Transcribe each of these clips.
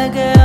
ले गया।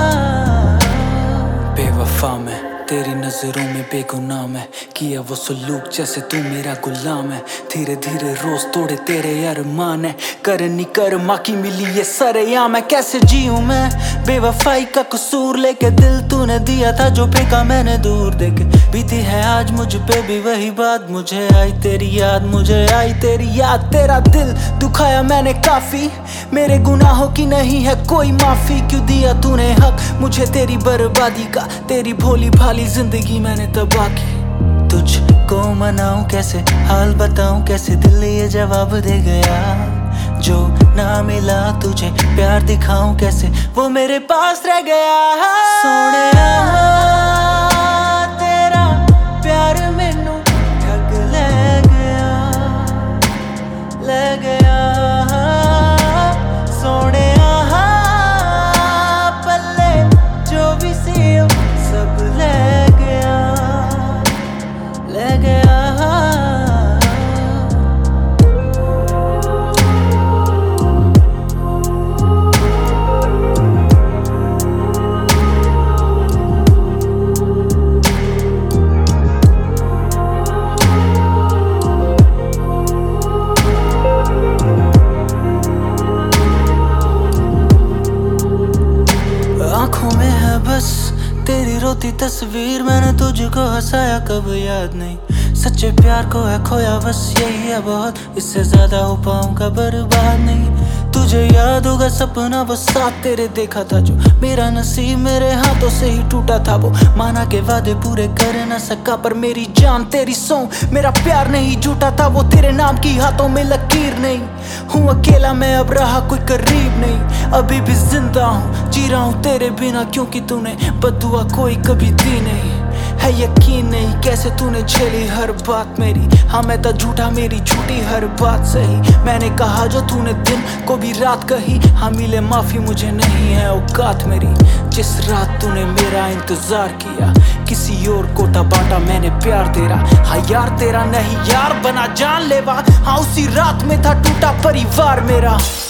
बेवफा मैं तेरी नजरों में बेगुनाह मैं, किया वो सलूक जैसे तू मेरा गुलाम है। धीरे धीरे रोज तोड़े तेरे अरमान है, कर नी कर माँ की मिली ये सरेआम है। कैसे जीऊं मैं बेवफाई का कसूर लेके, दिल तूने दिया था जो फेंका मैंने दूर देके। बीती है आज मुझ पे भी वही बात, मुझे आई तेरी याद, मुझे आई तेरी याद। तेरा दिल दुखाया मैंने काफी, मेरे गुनाहों की नहीं है कोई माफी। क्यों दिया तूने हक मुझे तेरी बर्बादी का, तेरी भोली भाली जिंदगी मैंने तबाह की। तुझको मनाऊं कैसे, हाल बताऊं कैसे, दिल ये जवाब दे गया। जो ना मिला तुझे प्यार दिखाऊं कैसे, वो मेरे पास रह गया। सोनिया तेरा प्यार मैनू ठग ले गया, ले गया। सोनिया पल्ले जो भी सी सब ले गया, ले गया। आंखों में है बस तेरी रोती तस्वीर, मैंने तुझको हंसाया कब याद नहीं। सच्चे प्यार को है खोया बस यही है बहुत, इससे ज्यादा हो पाऊंगा बर्बाद नहीं। तुझे याद होगा सपना वो साथ तेरे देखा था, जो मेरा नसीब मेरे हाथों से ही टूटा था। वो माना के वादे पूरे कर न सका, पर मेरी जान तेरी सौ मेरा प्यार नहीं झूठा था। वो तेरे नाम की हाथों में लकीर नहीं, हूँ अकेला मैं अब रहा कोई करीब नहीं। अभी भी जिंदा हूँ जी रहा हूँ तेरे बिना, क्योंकि तूने बद्दुआ कोई कभी दी नहीं है। यकीन नहीं कैसे तूने झेली हर बात मेरी, हाँ मैं था झूठा मेरी झूठी हर बात सही। मैंने कहा जो तूने दिन को भी रात कही, हाँ मिले माफी मुझे नहीं है औकात मेरी। जिस रात तूने मेरा इंतजार किया, किसी और को था बांटा मैंने प्यार तेरा। हाँ यार तेरा नहीं यार बना जानलेवा, हाँ उसी रात में था टूटा परिवार मेरा।